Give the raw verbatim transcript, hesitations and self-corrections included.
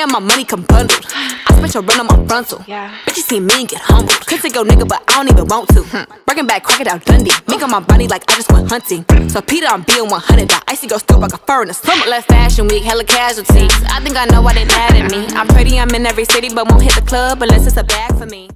and my money come bundled. I spent your run on my frontal. Yeah. Bitch, you see me and get humbled. Could take your nigga, but I don't even want to. Hmm. Breaking back, crocodile Dundee. Make on my body like I just went hunting. So Peter, I'm being one hundred. That icy girl still like a fur in the summer. Left fashion week, hella casualties. I think I know why they mad at me. I'm pretty, I'm in every city, but won't hit the club unless it's a bag for me.